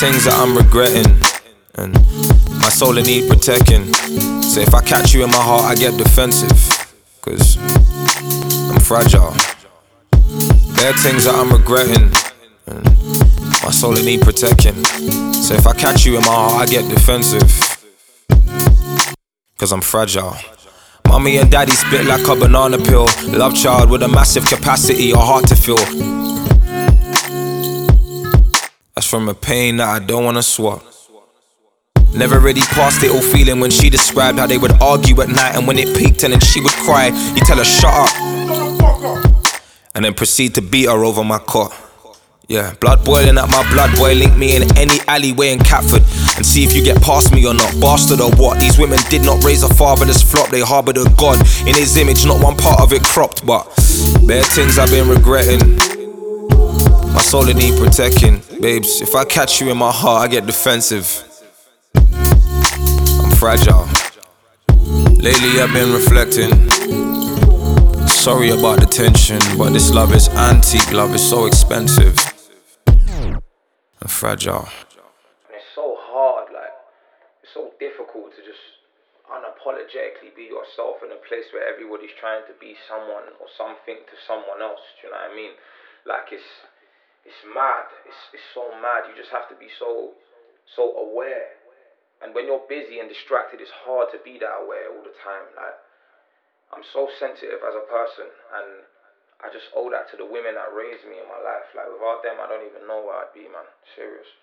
things that I'm regretting, and my soul in need protecting. So if I catch you in my heart, I get defensive, cause I'm fragile. There are things that I'm regretting, and my soul in need protecting. So if I catch you in my heart, I get defensive, cause I'm fragile. Mommy and daddy spit like a banana peel. Love child with a massive capacity, a heart to feel. That's from a pain that I don't wanna swap. Never really past it all feeling when she described how they would argue at night, and when it peaked and then she would cry, you tell her shut up, and then proceed to beat her over my cot. Yeah, blood boiling at my blood boy, link me in any alleyway in Catford and see if you get past me or not, bastard or what. These women did not raise a fatherless flop, they harboured a god in his image, not one part of it cropped. But bare things I've been regretting, my soul in need protecting. Babes, if I catch you in my heart, I get defensive. I'm fragile. Lately I've been reflecting. Sorry about the tension, but this love is antique, love is so expensive. I'm fragile. And it's so hard, like, it's so difficult to just unapologetically be yourself in a place where everybody's trying to be someone or something to someone else. Do you know what I mean? Like, it's mad. It's so mad. You just have to be so aware. And when you're busy and distracted, it's hard to be that aware all the time. Like, I'm so sensitive as a person, and I just owe that to the women that raised me in my life. Like, without them, I don't even know where I'd be, man. Serious.